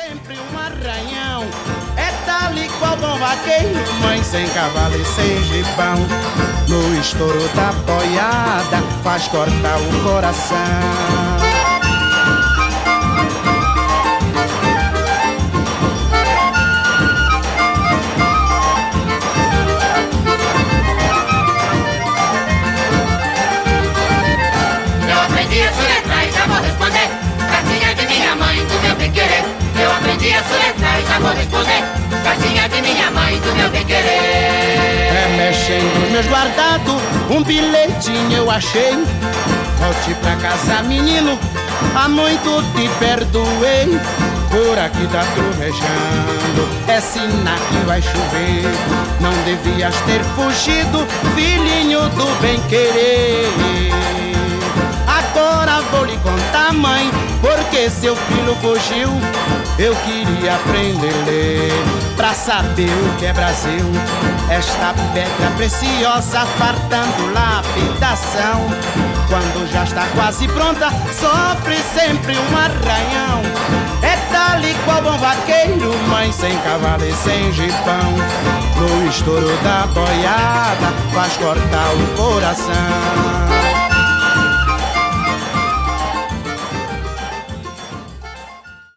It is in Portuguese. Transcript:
sempre um arranhão. É tal e qual bom vaqueiro, mãe sem cavalo e sem gibão. No estouro da boiada faz cortar o coração. Eu aprendi a soletrar e já vou responder. Cartinha de minha mãe, do meu bem-querer. É mexendo nos meus guardados, um bilhetinho eu achei. Volte pra casa, menino, há muito te perdoei. Por aqui tá trovejando, é sinal que vai chover. Não devias ter fugido, filhinho do bem-querer. Agora vou lhe contar, mãe, porque seu filho fugiu. Eu queria aprender a ler, pra saber o que é Brasil. Esta pedra preciosa fartando lapidação. Quando já está quase pronta, sofre sempre um arranhão. É tal e qual bom vaqueiro, mãe sem cavalo e sem gibão. No estouro da boiada faz cortar o coração.